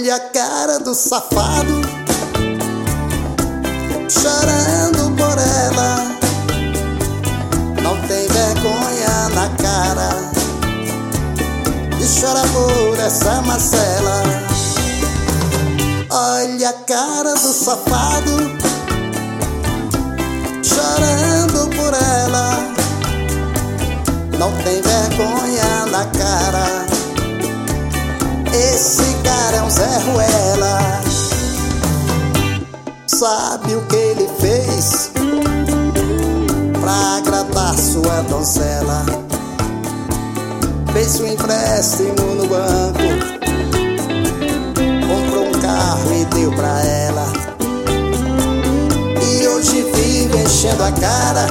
Olha a cara do safado, chorando por ela. Não tem vergonha na cara e chora por essa macela. Olha a cara do safado, chorando por ela. Não tem vergonha na cara. Esse cara é um Zé Ruela. Sabe o que ele fez pra agradar sua donzela? Fez um empréstimo no banco, comprou um carro e deu pra ela. E hoje vive enchendo a cara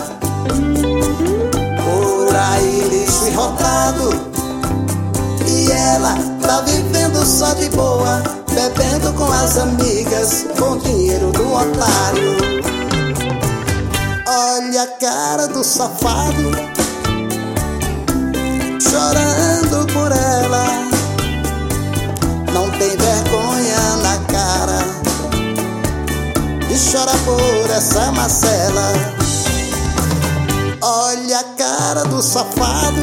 por aí, lixo e rotado. E ela tá vivendo só de boa, bebendo com as amigas, com dinheiro do otário. Olha a cara do safado, chorando por ela. Não tem vergonha na cara e chora por essa macela. Olha a cara do safado,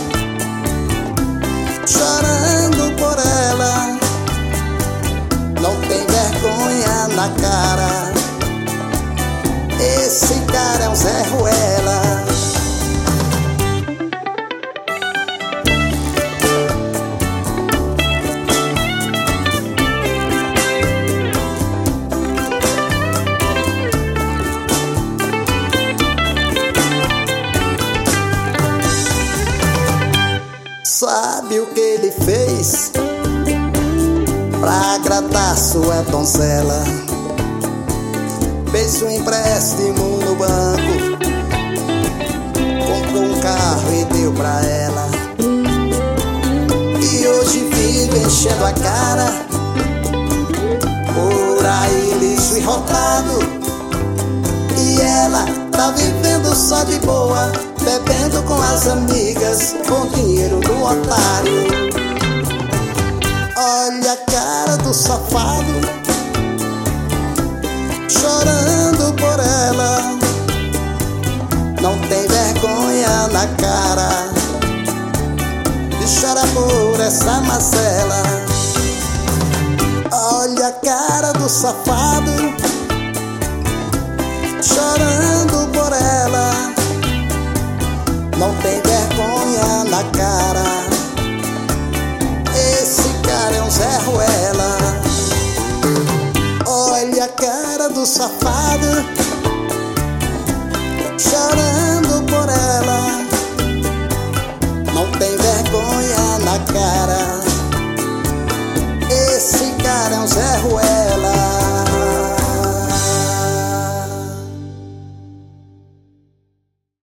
chorando por ela. Não tem vergonha na cara. Esse cara é um Zé Ruela. Sabe o que ele fez pra agradar sua donzela? Fez um empréstimo no banco, comprou um carro e deu pra ela. E hoje vive enchendo a cara por aí, lixo e rotado. E ela tá vivendo só de boa, bebendo com as amigas, com dinheiro do otário. Olha a cara do safado, chorando por ela. Não tem vergonha na cara e chora por essa macela. Olha a cara do safado, chorando por ela. Não tem vergonha na cara. Esse cara é um Zé Ruela. Olha a cara do safado, chorando por ela. Não tem vergonha na cara. Esse cara é um Zé Ruela.